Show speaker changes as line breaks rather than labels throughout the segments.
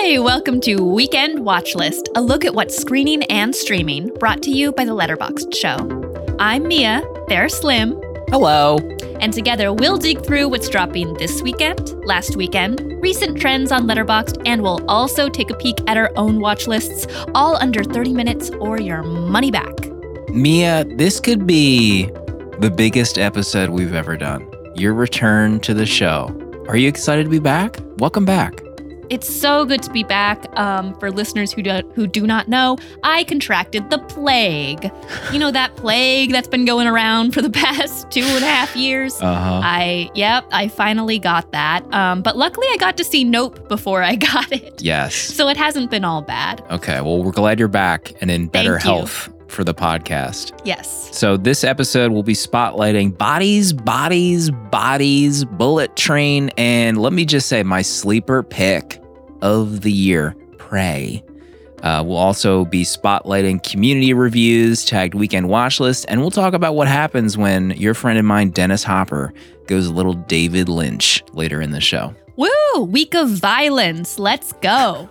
Hi, welcome to Weekend Watch List, a look at what's screening and streaming, brought to you by The Letterboxd Show. I'm Mia, there's Slim.
Hello.
And together we'll dig through what's dropping this weekend, last weekend, recent trends on Letterboxd, and we'll also take a peek at our own watch lists, all under 30 minutes or your money back.
Mia, this could be the biggest episode we've ever done. Your return to the show. Are you excited to be back? Welcome back.
It's so good to be back. For listeners who do not know, I contracted the plague. You know that plague that's been going around for the past 2.5 years? I finally got that. But luckily I got to see Nope before I got it.
Yes.
So it hasn't been all bad.
Okay, well, we're glad you're back and in better health for the podcast.
Yes.
So this episode will be spotlighting Bodies, Bullet Train, and let me just say my sleeper pick of the year, Prey. We'll also be spotlighting community reviews, tagged Weekend Watch List, and we'll talk about what happens when your friend and mine, Dennis Hopper, goes a little David Lynch later in the show.
Woo! Week of violence. Let's go.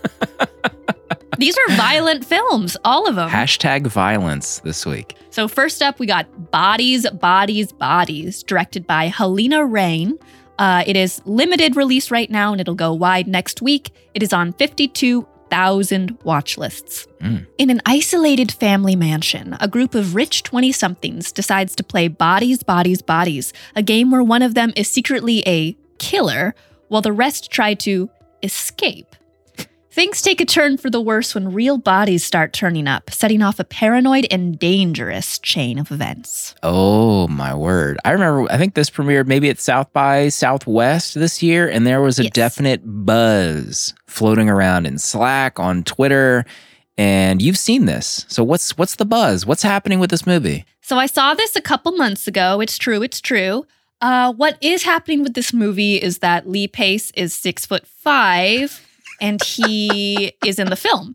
These are violent films, all of them.
Hashtag violence this week.
So first up, we got Bodies, directed by Helena Rain. It is limited release right now, and it'll go wide next week. It is on 52,000 watch lists. In an isolated family mansion, a group of rich 20-somethings decides to play Bodies, a game where one of them is secretly a killer, while the rest try to escape. Things take a turn for the worse when real bodies start turning up, setting off a paranoid and dangerous chain of events.
Oh, my word. I remember, I think this premiered maybe at South by Southwest this year, and there was a definite buzz floating around in Slack, on Twitter, and you've seen this. So what's the buzz? What's happening with this movie?
So I saw this a couple months ago. It's true. What is happening with this movie is that Lee Pace is 6'5", and he is in the film.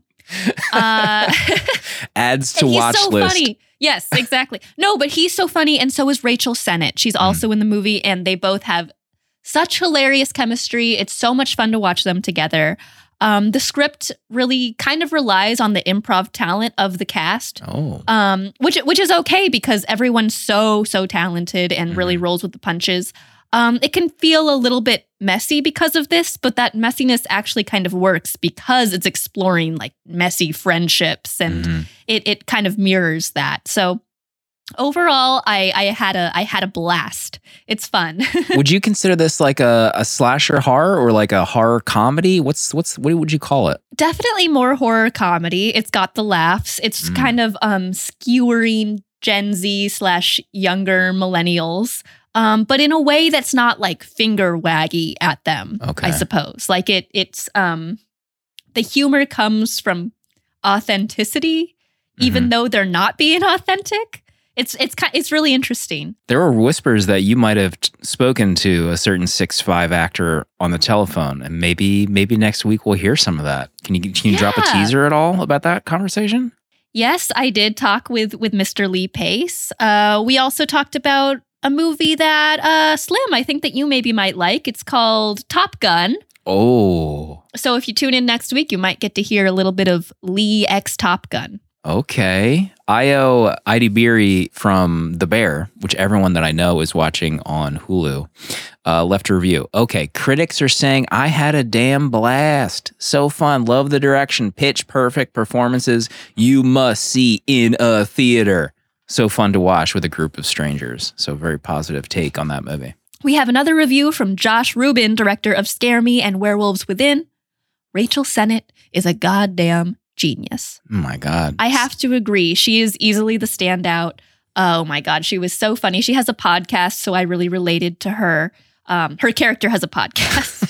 Adds to watch
list. He's so
list.
funny. Yes, exactly. No, but he's so funny, and so is Rachel Sennett. She's also in the movie, and they both have such hilarious chemistry. It's so much fun to watch them together. The script really kind of relies on the improv talent of the cast, which is okay because everyone's so talented and really rolls with the punches. It can feel a little bit messy because of this, but that messiness actually kind of works because it's exploring like messy friendships and it kind of mirrors that. So overall, I had a blast. It's fun.
Would you consider this like a slasher horror or like a horror comedy? What would you call it?
Definitely more horror comedy. It's got the laughs. It's kind of skewering Gen Z / younger millennials. But in a way that's not like finger waggy at them, I suppose. Like it's the humor comes from authenticity, even though they're not being authentic. It's really interesting.
There were whispers that you might have spoken to a certain 6'5" actor on the telephone, and maybe next week we'll hear some of that. Can you drop a teaser at all about that conversation?
Yes, I did talk with Mr. Lee Pace. We also talked about a movie that, Slim, I think that you maybe might like. It's called Top Gun.
Oh.
So if you tune in next week, you might get to hear a little bit of Lee x Top Gun.
Okay. Io Idibiri from The Bear, which everyone that I know is watching on Hulu, left a review. Okay, critics are saying, I had a damn blast. So fun. Love the direction. Pitch perfect performances you must see in a theater. So fun to watch with a group of strangers. So very positive take on that movie.
We have another review from Josh Rubin, director of Scare Me and Werewolves Within. Rachel Sennett is a goddamn genius.
Oh my God.
I have to agree. She is easily the standout. Oh my God. She was so funny. She has a podcast, so I really related to her. Her character has a podcast.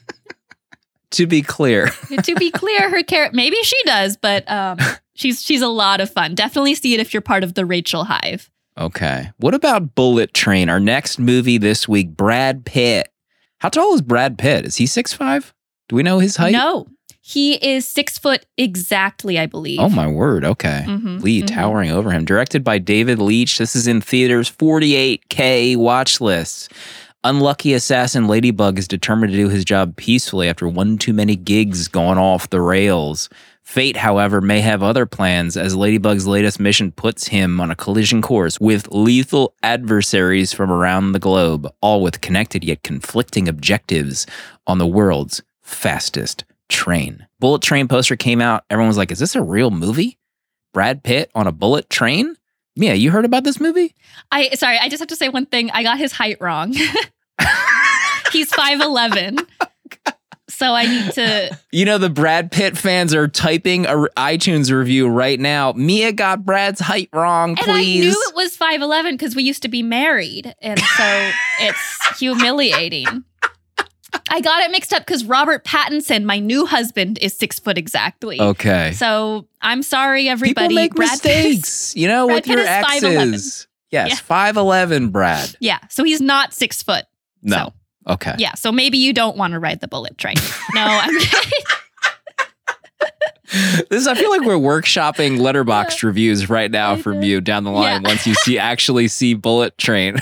To be clear,
her character, maybe she does, but she's a lot of fun. Definitely see it if you're part of the Rachel Hive.
Okay. What about Bullet Train? Our next movie this week, Brad Pitt. How tall is Brad Pitt? Is he 6'5"? Do we know his height?
No. He is 6 foot exactly, I believe.
Oh, my word. Okay. Lee towering over him. Directed by David Leitch. This is in theaters, 48K watch lists. Unlucky assassin Ladybug is determined to do his job peacefully after one too many gigs going off the rails. Fate, however, may have other plans as Ladybug's latest mission puts him on a collision course with lethal adversaries from around the globe, all with connected yet conflicting objectives on the world's fastest train. Bullet Train poster came out. Everyone was like, is this a real movie? Brad Pitt on a bullet train? Mia, you heard about this movie?
I just have to say one thing. I got his height wrong. He's 5'11". So I need to...
You know, the Brad Pitt fans are typing a iTunes review right now. Mia got Brad's height wrong, please.
And I knew it was 5'11" because we used to be married. And so it's humiliating. I got it mixed up because Robert Pattinson, my new husband, is 6 foot exactly.
Okay.
So I'm sorry, everybody.
People make mistakes, you know, with your exes. Yes, 5'11", Brad.
Yeah, so he's not 6 foot.
No.
So.
Okay.
Yeah, so maybe you don't want to ride the bullet train. No, I'm
I feel like we're workshopping Letterboxd reviews right now from you down the line once you actually see Bullet Train.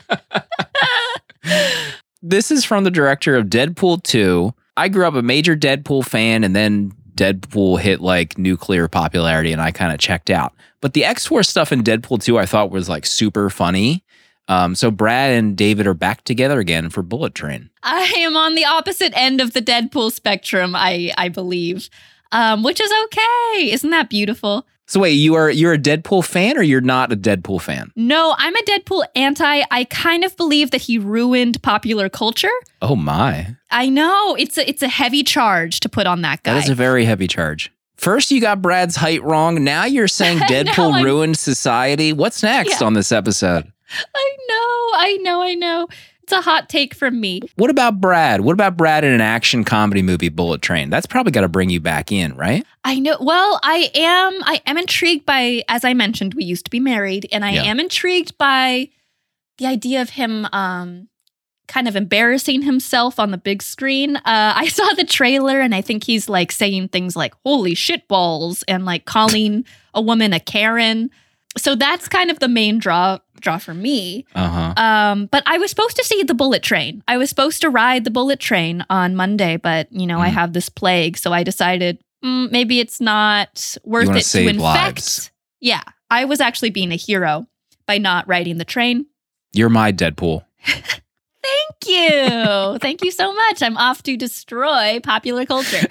This is from the director of Deadpool 2. I grew up a major Deadpool fan, and then Deadpool hit like nuclear popularity and I kind of checked out. But the X-Force stuff in Deadpool 2 I thought was like super funny. So Brad and David are back together again for Bullet Train.
I am on the opposite end of the Deadpool spectrum, I believe, which is okay. Isn't that beautiful?
So wait, you're a Deadpool fan or you're not a Deadpool fan?
No, I'm a Deadpool anti. I kind of believe that he ruined popular culture.
Oh my.
I know. It's a heavy charge to put on that guy.
That is a very heavy charge. First, you got Brad's height wrong. Now you're saying Deadpool ruined society. What's next on this episode?
I know. It's a hot take from me.
What about Brad? What about Brad in an action comedy movie, Bullet Train? That's probably got to bring you back in, right?
I know. Well, I am intrigued by, as I mentioned, we used to be married, and I am intrigued by the idea of him kind of embarrassing himself on the big screen. I saw the trailer, and I think he's like saying things like, holy shit balls, and like calling a woman a Karen. So that's kind of the main draw for me. But I was supposed to see the Bullet Train. I was supposed to ride the Bullet Train on Monday, but I have this plague, so I decided maybe it's not worth it to infect. Lives. Yeah, I was actually being a hero by not riding the train.
You're my Deadpool.
Thank you. Thank you so much. I'm off to destroy popular culture.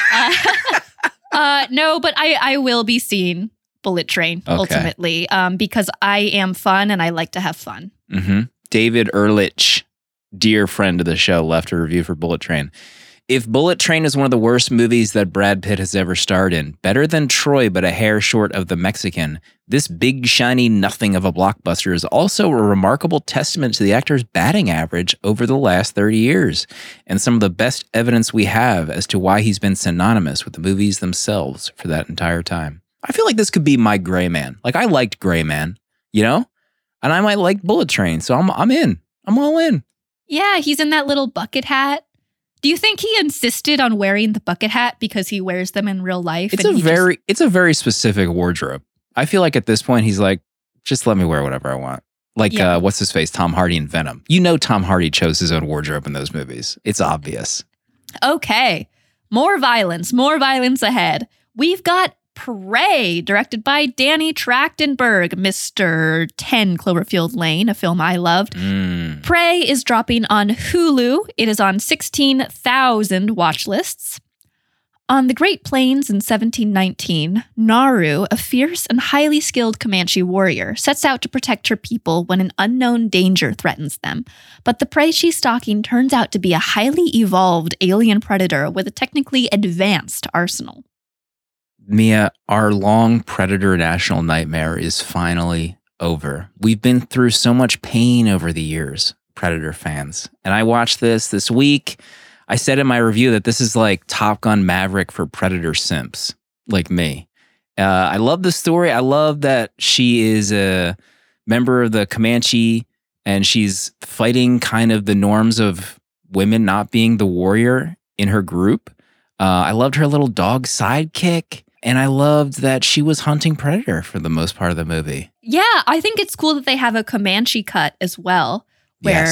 No, but I will be seeing Bullet Train ultimately because I am fun and I like to have fun.
David Ehrlich, dear friend of the show, left a review for Bullet Train. If Bullet Train is one of the worst movies that Brad Pitt has ever starred in, better than Troy but a hair short of the Mexican, this big shiny nothing of a blockbuster is also a remarkable testament to the actor's batting average over the last 30 years and some of the best evidence we have as to why he's been synonymous with the movies themselves for that entire time. I feel like this could be my Gray Man. Like, I liked Gray Man, and I might like Bullet Train, so I'm in. I'm all in.
Yeah, he's in that little bucket hat. Do you think he insisted on wearing the bucket hat because he wears them in real life?
It's a very specific wardrobe. I feel like at this point he's like, just let me wear whatever I want. Like, what's his face? Tom Hardy in Venom. Tom Hardy chose his own wardrobe in those movies. It's obvious.
Okay, more violence ahead. We've got Prey, directed by Danny Trachtenberg, Mr. 10 Cloverfield Lane, a film I loved. Prey is dropping on Hulu. It is on 16,000 watch lists. On the Great Plains in 1719, Naru, a fierce and highly skilled Comanche warrior, sets out to protect her people when an unknown danger threatens them. But the prey she's stalking turns out to be a highly evolved alien predator with a technically advanced arsenal.
Mia, our long Predator national nightmare is finally over. We've been through so much pain over the years, Predator fans. And I watched this week. I said in my review that this is like Top Gun Maverick for Predator simps, like me. I love the story. I love that she is a member of the Comanche and she's fighting kind of the norms of women not being the warrior in her group. I loved her little dog sidekick. And I loved that she was hunting Predator for the most part of the movie.
Yeah, I think it's cool that they have a Comanche cut as well, where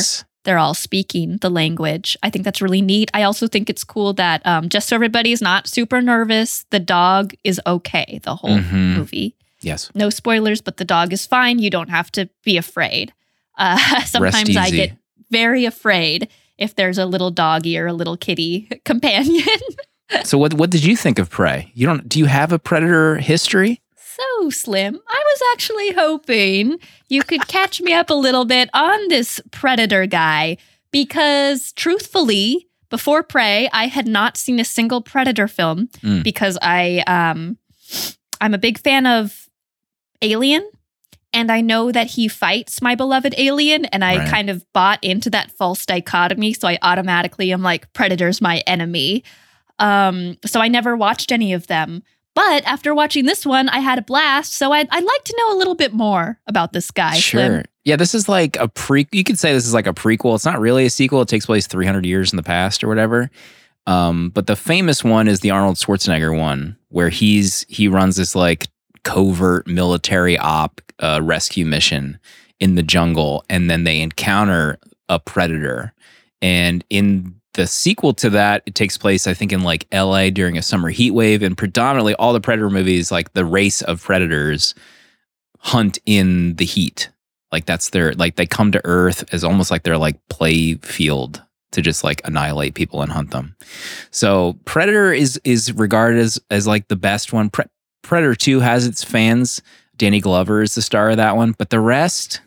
they're all speaking the language. I think that's really neat. I also think it's cool that just so everybody's not super nervous, the dog is okay the whole movie.
Yes.
No spoilers, but the dog is fine. You don't have to be afraid. Sometimes I get very afraid if there's a little doggy or a little kitty companion.
So what did you think of Prey? Do you have a Predator history?
So, Slim, I was actually hoping you could catch me up a little bit on this Predator guy because, truthfully, before Prey, I had not seen a single Predator film because I'm a big fan of Alien, and I know that he fights my beloved Alien, and I kind of bought into that false dichotomy, so I automatically am like, Predator's my enemy. So I never watched any of them. But after watching this one, I had a blast. So I'd like to know a little bit more about this guy.
Sure.
Slim.
Yeah, this is like you could say this is like a prequel. It's not really a sequel. It takes place 300 years in the past or whatever. But the famous one is the Arnold Schwarzenegger one, where he runs this like covert military op rescue mission in the jungle. And then they encounter a predator. And in the sequel to that, it takes place, I think, in like LA during a summer heat wave, and predominantly all the Predator movies, like the race of predators hunt in the heat. Like that's they come to Earth as almost like their like play field to just like annihilate people and hunt them. So Predator is regarded as like the best one. Predator 2 has its fans. Danny Glover is the star of that one, but the rest,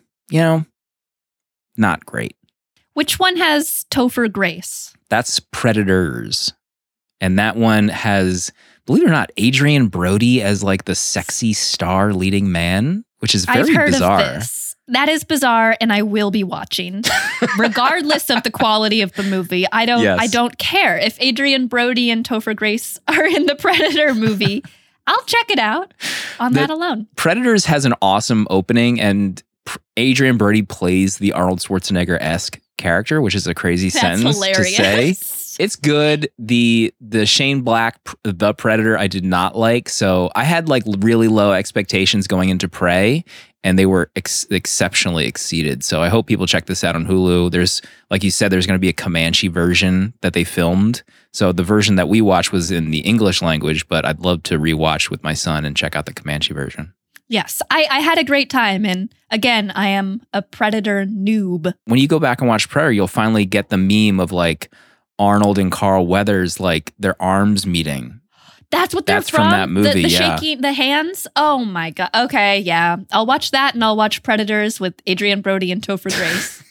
not great.
Which one has Topher Grace?
That's Predators. And that one has, believe it or not, Adrian Brody as like the sexy star leading man, which is very
I've heard
bizarre.
Of this. That is bizarre, and I will be watching. Regardless of the quality of the movie. I don't care. If Adrian Brody and Topher Grace are in the Predator movie, I'll check it out on that alone.
Predators has an awesome opening, and Adrian Brody plays the Arnold Schwarzenegger-esque character, which is a crazy sentence
hilarious.
to say. It's good. The Shane Black, the Predator, I did not like. So I had like really low expectations going into Prey, and they were exceptionally exceeded. So I hope people check this out on Hulu. There's, like you said, there's going to be a Comanche version that they filmed. So the version that we watched was in the English language, but I'd love to rewatch with my son and check out the Comanche version.
Yes, I had a great time. And again, I am a Predator noob.
When you go back and watch Predator, you'll finally get the meme of like Arnold and Carl Weathers, like their arms meeting.
That's what they're
from that movie,
the shaking, the hands. Oh my God. Okay, yeah. I'll watch that, and I'll watch Predators with Adrian Brody and Topher Grace.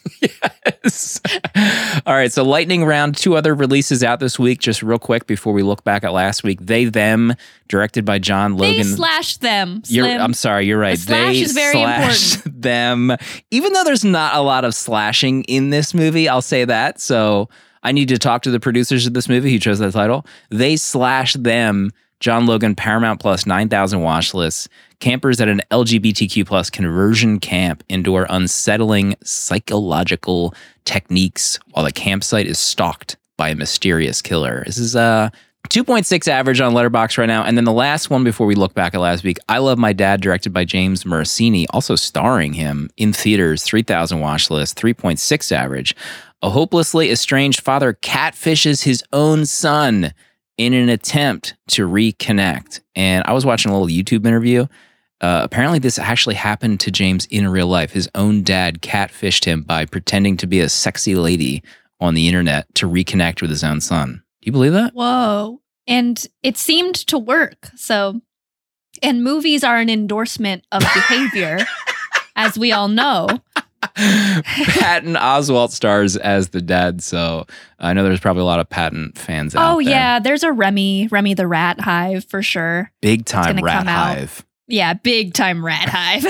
Yes. All right, so lightning round, 2 other releases out this week, just real quick before we look back at last week. They, Them, directed by John Logan.
They slash them, Slim.
I'm sorry, you're right.
The slash is very important.
Them. Even though there's not a lot of slashing in this movie, I'll say that. So I need to talk to the producers of this movie who chose that title. They slash them. John Logan, Paramount Plus, 9,000 watch lists. Campers at an LGBTQ plus conversion camp endure unsettling psychological techniques while the campsite is stalked by a mysterious killer. This is a 2.6 average on Letterboxd right now. And then the last one before we look back at last week, I Love My Dad, directed by James Morosini, also starring him in theaters, 3,000 watch list, 3.6 average. A hopelessly estranged father catfishes his own son in an attempt to reconnect. And I was watching a little YouTube interview. Apparently this actually happened to James in real life. His own dad catfished him by pretending to be a sexy lady on the internet to reconnect with his own son. Do you believe that?
Whoa. And it seemed to work. So, and movies are an endorsement of behavior, as we all know.
Patton Oswalt stars as the dad, so I know there's probably a lot of Patton fans out there.
Oh yeah, there's a Remy the Rat Hive for sure.
Big time Rat Hive.
Yeah, big time Rat Hive.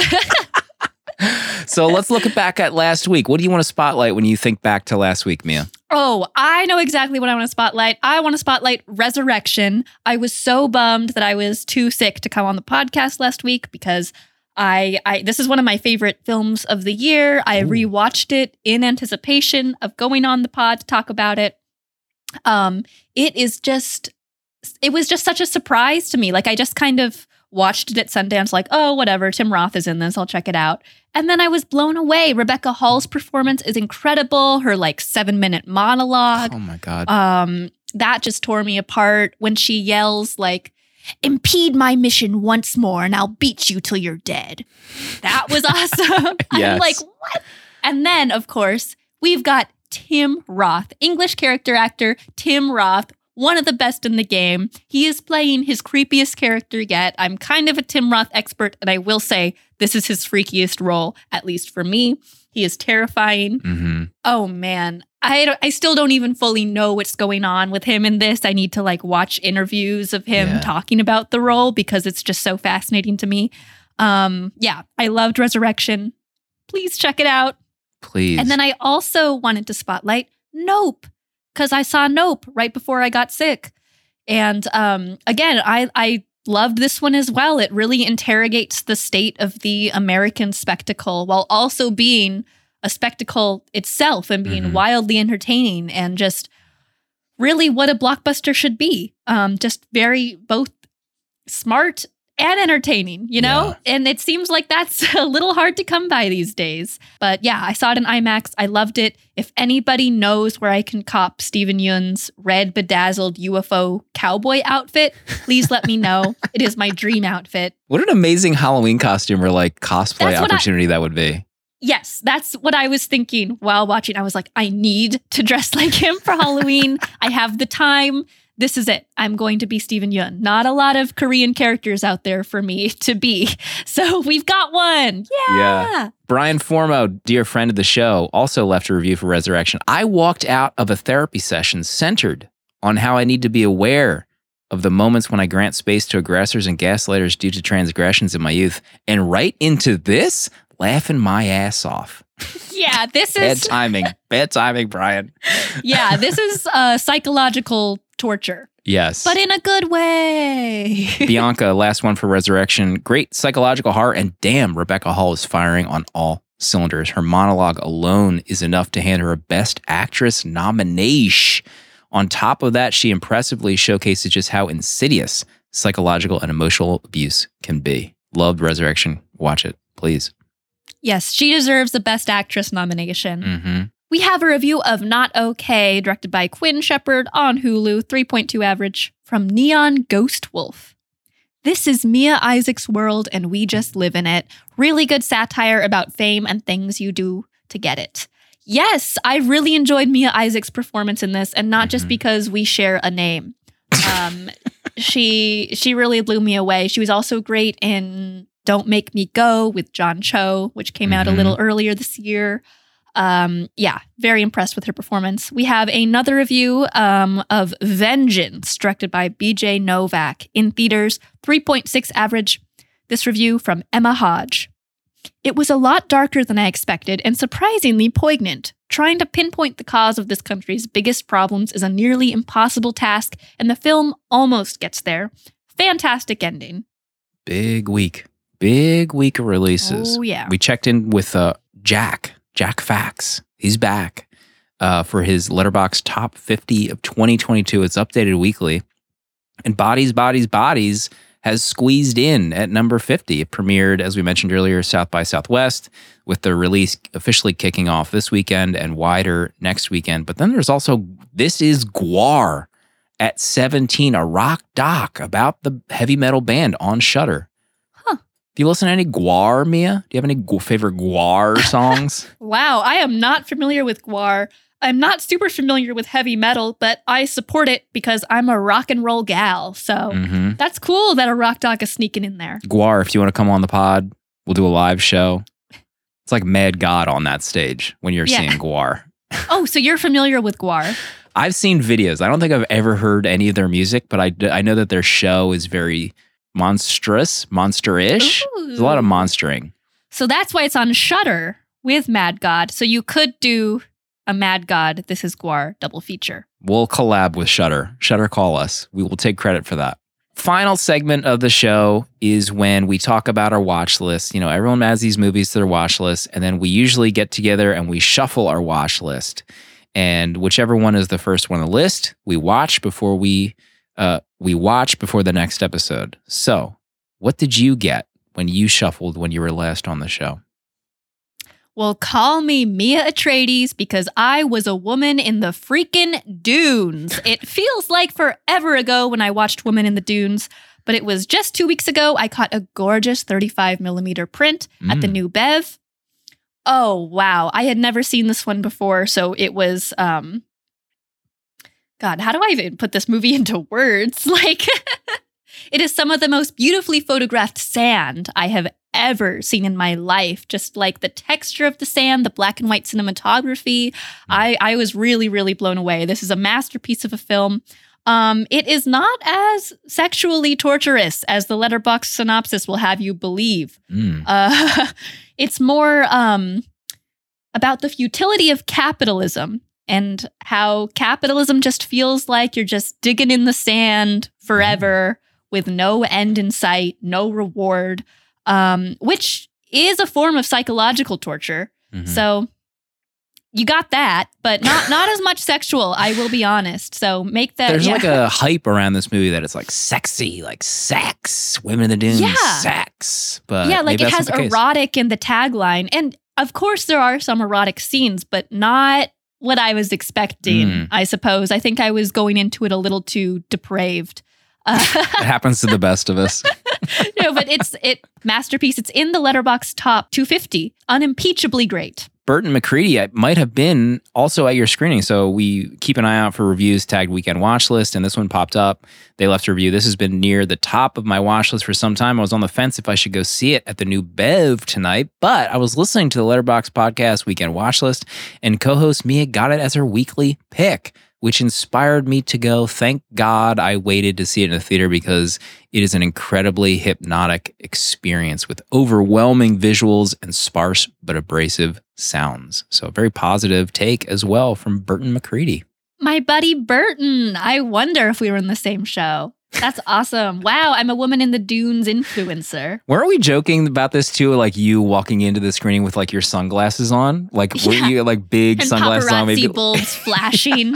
So let's look back at last week. What do you want to spotlight when you think back to last week, Mia?
Oh, I know exactly what I want to spotlight. I want to spotlight Resurrection. I was so bummed that I was too sick to come on the podcast last week because this is one of my favorite films of the year. I rewatched it in anticipation of going on the pod to talk about it. It was just such a surprise to me. Like I just kind of watched it at Sundance, like, oh, whatever, Tim Roth is in this, I'll check it out. And then I was blown away. Rebecca Hall's performance is incredible. Her like 7-minute monologue.
Oh my God.
That just tore me apart when she yells like, impede my mission once more and I'll beat you till you're dead. That was awesome.
Yes.
I'm like, what? And then, of course, we've got Tim Roth, English character actor Tim Roth, one of the best in the game. He is playing his creepiest character yet. I'm kind of a Tim Roth expert, and I will say this is his freakiest role, at least for me. He is terrifying.
Mm-hmm.
Oh, man. I still don't even fully know what's going on with him in this. I need to like watch interviews of him talking about the role because it's just so fascinating to me. Yeah, I loved Resurrection. Please check it out.
Please.
And then I also wanted to spotlight Nope, because I saw Nope right before I got sick. And again, I loved this one as well. It really interrogates the state of the American spectacle while also being a spectacle itself and being wildly entertaining and just really what a blockbuster should be. Just very both smart and entertaining, you know? Yeah. And it seems like that's a little hard to come by these days. But yeah, I saw it in IMAX. I loved it. If anybody knows where I can cop Steven Yeun's red bedazzled UFO cowboy outfit, please let me know. It is my dream outfit.
What an amazing Halloween costume or like cosplay opportunity that would be.
Yes, that's what I was thinking while watching. I was like, I need to dress like him for Halloween. I have the time. This is it. I'm going to be Steven Yeun. Not a lot of Korean characters out there for me to be. So we've got one. Yeah.
Brian Formo, dear friend of the show, also left a review for Resurrection. I walked out of a therapy session centered on how I need to be aware of the moments when I grant space to aggressors and gaslighters due to transgressions in my youth. And right into this, laughing my ass off.
Yeah, this is...
Bad timing, Brian.
Yeah, this is psychological torture.
Yes.
But in a good way.
Bianca, last one for Resurrection. Great psychological horror, and damn, Rebecca Hall is firing on all cylinders. Her monologue alone is enough to hand her a Best Actress nomination. On top of that, she impressively showcases just how insidious psychological and emotional abuse can be. Loved Resurrection. Watch it, please.
Yes, she deserves the Best Actress nomination.
Mm-hmm.
We have a review of Not Okay, directed by Quinn Shepard on Hulu, 3.2 average, from Neon Ghost Wolf. This is Mia Isaac's world and we just live in it. Really good satire about fame and things you do to get it. Yes, I really enjoyed Mia Isaac's performance in this, and not just because we share a name. She really blew me away. She was also great in Don't Make Me Go with John Cho, which came out a little earlier this year. Yeah, very impressed with her performance. We have another review of Vengeance, directed by BJ Novak, in theaters, 3.6 average. This review from Emma Hodge. It was a lot darker than I expected and surprisingly poignant. Trying to pinpoint the cause of this country's biggest problems is a nearly impossible task, and the film almost gets there. Fantastic ending.
Big week of releases.
Oh, yeah.
We checked in with Jack Fax. He's back for his Letterboxd Top 50 of 2022. It's updated weekly. And Bodies has squeezed in at number 50. It premiered, as we mentioned earlier, South by Southwest, with the release officially kicking off this weekend and wider next weekend. But then there's also This Is Gwar at 17, a rock doc about the heavy metal band on Shudder. Do you listen to any Gwar, Mia? Do you have any favorite Gwar songs?
Wow, I am not familiar with Gwar. I'm not super familiar with heavy metal, but I support it because I'm a rock and roll gal. So that's cool that a rock doc is sneaking in there.
Gwar, if you want to come on the pod, we'll do a live show. It's like Mad God on that stage when you're seeing Gwar.
Oh, so you're familiar with Gwar?
I've seen videos. I don't think I've ever heard any of their music, but I know that their show is very monsterish. Ooh. There's a lot of monstering.
So that's why it's on Shudder with Mad God. So you could do a Mad God, This Is Gwar double feature.
We'll collab with Shudder. Shudder, call us. We will take credit for that. Final segment of the show is when we talk about our watch list. You know, everyone adds these movies to their watch list, and then we usually get together and we shuffle our watch list. And whichever one is the first one on the list, we watch before the next episode. So what did you get when you shuffled when you were last on the show?
Well, call me Mia Atreides because I was a woman in the freaking dunes. It feels like forever ago when I watched Woman in the Dunes, but it was just 2 weeks ago. I caught a gorgeous 35mm print at the New Bev. Oh, wow. I had never seen this one before, so it was, God, how do I even put this movie into words? Like, it is some of the most beautifully photographed sand I have ever seen in my life. Just like the texture of the sand, the black and white cinematography. I was really, really blown away. This is a masterpiece of a film. It is not as sexually torturous as the Letterboxd synopsis will have you believe. It's more about the futility of capitalism and how capitalism just feels like you're just digging in the sand forever with no end in sight, no reward, which is a form of psychological torture. So you got that, but not as much sexual, I will be honest. So make that.
There's like a hype around this movie that it's like sexy, like sex, Women in the Dunes, sex. But
yeah, like it has erotic in the tagline. And of course there are some erotic scenes, but not what I was expecting, I suppose. I think I was going into it a little too depraved.
It happens to the best of us.
No, but it's masterpiece. It's in the Letterboxd top 250. Unimpeachably great.
Burton McCready might have been also at your screening. So we keep an eye out for reviews tagged Weekend Watch List, and this one popped up. They left a review. This has been near the top of my watch list for some time. I was on the fence if I should go see it at the New Bev tonight, but I was listening to the Letterboxd podcast Weekend Watch List, and co-host Mia got it as her weekly pick, which inspired me to go. Thank God I waited to see it in the theater because it is an incredibly hypnotic experience with overwhelming visuals and sparse but abrasive sounds. So a very positive take as well from Burton McCready.
My buddy Burton. I wonder if we were in the same show. That's awesome. Wow, I'm a Woman in the Dunes influencer.
Weren't we joking about this too? Like you walking into the screening with like your sunglasses on? Like were you like big
and
sunglasses on?
Maybe bulbs flashing.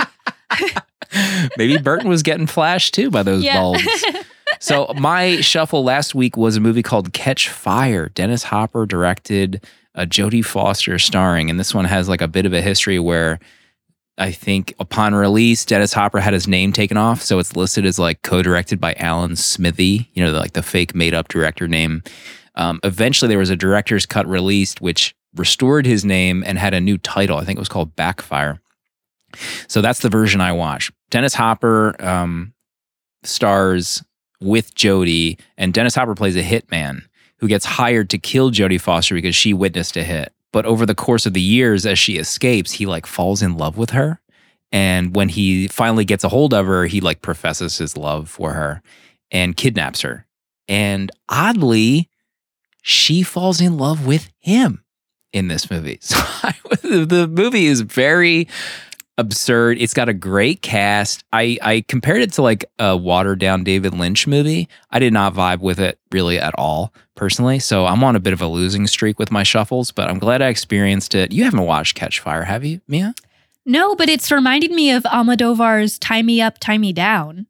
Maybe Burton was getting flashed too by those bulbs. So my shuffle last week was a movie called Catch Fire. Dennis Hopper directed, Jodie Foster starring, and this one has like a bit of a history where I think upon release, Dennis Hopper had his name taken off, so it's listed as like co-directed by Alan Smithee, you know, like the fake made-up director name. Eventually, there was a director's cut released, which restored his name and had a new title. I think it was called Backfire. So that's the version I watched. Dennis Hopper stars with Jodie, and Dennis Hopper plays a hitman who gets hired to kill Jodie Foster because she witnessed a hit. But over the course of the years, as she escapes, he like falls in love with her. And when he finally gets a hold of her, he like professes his love for her and kidnaps her. And oddly, she falls in love with him in this movie. So the movie is very absurd. It's got a great cast. I compared it to like a watered down David Lynch movie. I did not vibe with it really at all, personally. So I'm on a bit of a losing streak with my shuffles, but I'm glad I experienced it. You haven't watched Catch Fire, have you, Mia?
No, but it's reminded me of Almodovar's Tie Me Up, Tie Me Down,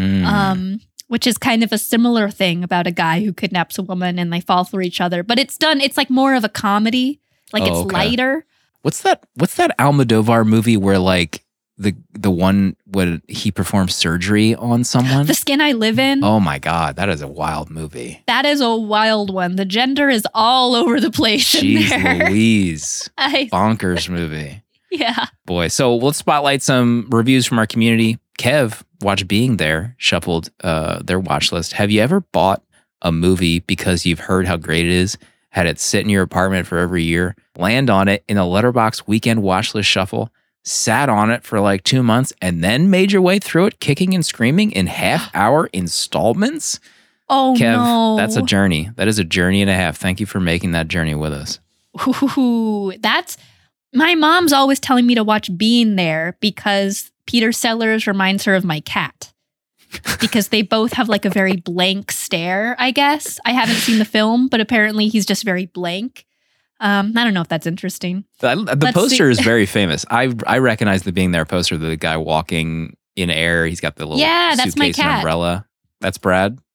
which is kind of a similar thing about a guy who kidnaps a woman and they fall for each other. But it's like more of a comedy, like it's lighter.
What's that Almodovar movie where like the one when he performs surgery on someone?
The Skin I Live In.
Oh my God, that is a wild movie.
That is a wild one. The gender is all over the place in there.
Jeez Louise. Bonkers movie.
Yeah.
Boy, so let's spotlight some reviews from our community. Kev, watch Being There, shuffled their watch list. Have you ever bought a movie because you've heard how great it is, had it sit in your apartment for every year, land on it in a Letterboxd weekend watch list shuffle, sat on it for like 2 months, and then made your way through it kicking and screaming in half-hour installments?
Oh,
Kev,
no.
that's a journey. That is a journey and a half. Thank you for making that journey with us.
Ooh, my mom's always telling me to watch Being There because Peter Sellers reminds her of my cat. Because they both have like a very blank stare, I guess. I haven't seen the film, but apparently he's just very blank. I don't know if that's interesting.
The poster is very famous. I recognize the Being There poster, the guy walking in air. He's got the little
that's my
suitcase
cat.
and umbrella. That's Brad?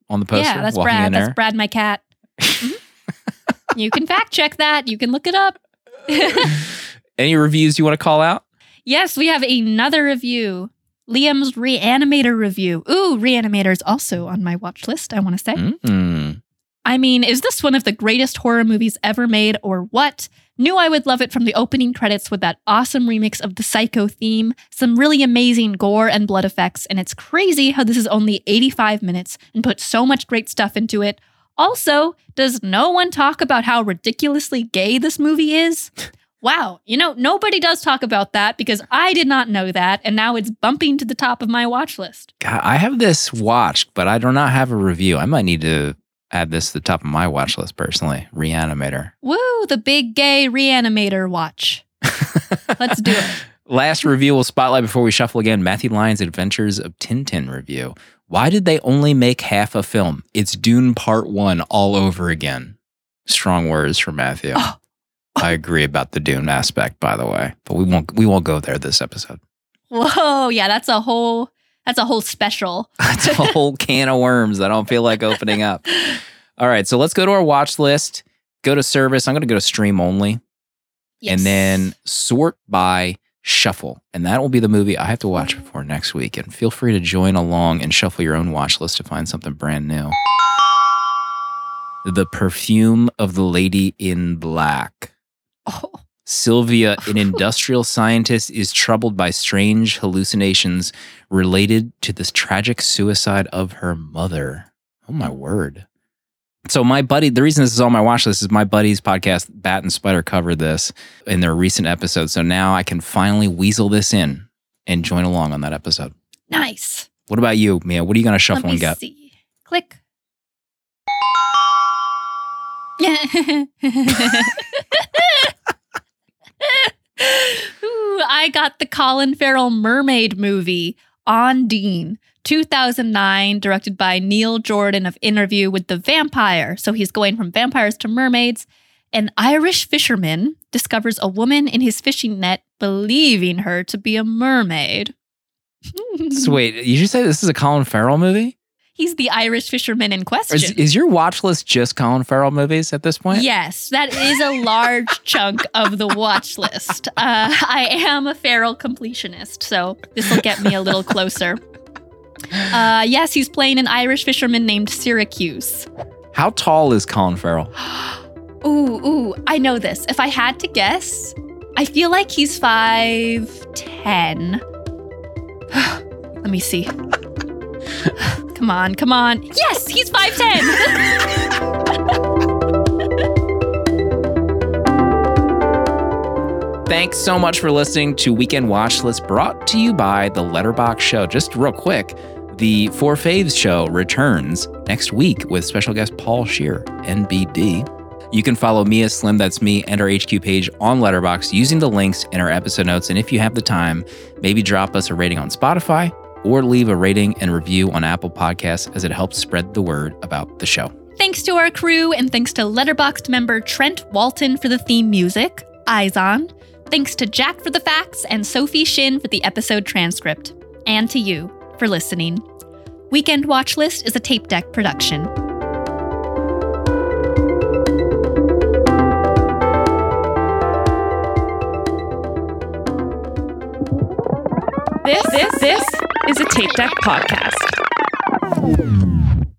on the poster.
Yeah, that's
walking
Brad.
in there.
That's Brad, my cat. Mhm. You can fact check that. You can look it up.
Any reviews you want to call out?
Yes, we have another review. Liam's Reanimator review. Ooh, Reanimator is also on my watch list, I want to say.
Mm-mm.
I mean, is this one of the greatest horror movies ever made or what? Knew I would love it from the opening credits with that awesome remix of the Psycho theme, some really amazing gore and blood effects, and it's crazy how this is only 85 minutes and put so much great stuff into it. Also, does no one talk about how ridiculously gay this movie is? Wow, nobody does talk about that because I did not know that, and now it's bumping to the top of my watch list.
God, I have this watched, but I do not have a review. I might need to add this to the top of my watch list personally. Reanimator.
Woo, the big gay Reanimator watch. Let's do it.
Last review we'll spotlight before we shuffle again. Matthew Lyon's Adventures of Tintin review. Why did they only make half a film? It's Dune Part 1 all over again. Strong words from Matthew. Oh. I agree about the Dune aspect, by the way, but we won't go there this episode.
Whoa, yeah, that's a whole special.
That's a whole can of worms that I don't feel like opening up. All right, so let's go to our watch list. Go to service. I'm going to go to stream only, and then sort by shuffle, and that will be the movie I have to watch before next week. And feel free to join along and shuffle your own watch list to find something brand new. The Perfume of the Lady in Black.
Oh.
Sylvia, an industrial scientist, is troubled by strange hallucinations related to this tragic suicide of her mother. Oh, my word. So my buddy, the reason this is on my watch list is my buddy's podcast, Bat and Spider, covered this in their recent episode. So now I can finally weasel this in and join along on that episode.
Nice.
What about you, Mia? What are you going to shuffle and get?
See. Click. Ooh, I got the Colin Farrell mermaid movie, Ondine, 2009, directed by Neil Jordan of Interview with the Vampire. So he's going from vampires to mermaids. An Irish fisherman discovers a woman in his fishing net, believing her to be a mermaid.
So wait, you just say this is a Colin Farrell movie?
He's the Irish fisherman in question.
Is your watch list just Colin Farrell movies at this point?
Yes, that is a large chunk of the watch list. I am a Farrell completionist, so this will get me a little closer. Yes, he's playing an Irish fisherman named Syracuse.
How tall is Colin Farrell?
Ooh, I know this. If I had to guess, I feel like he's 5'10". Let me see. Come on. Yes, he's 5'10".
Thanks so much for listening to Weekend Watch List, brought to you by The Letterboxd Show. Just real quick, the Four Faves show returns next week with special guest Paul Scheer, NBD. You can follow Mia Slim, that's me, and our HQ page on Letterboxd using the links in our episode notes. And if you have the time, maybe drop us a rating on Spotify or leave a rating and review on Apple Podcasts, as it helps spread the word about the show.
Thanks to our crew, and thanks to Letterboxd member Trent Walton for the theme music, Eyes On. Thanks to Jack for the facts and Sophie Shin for the episode transcript. And to you for listening. Weekend Watch List is a Tape Deck production.
This is a Tape Deck podcast.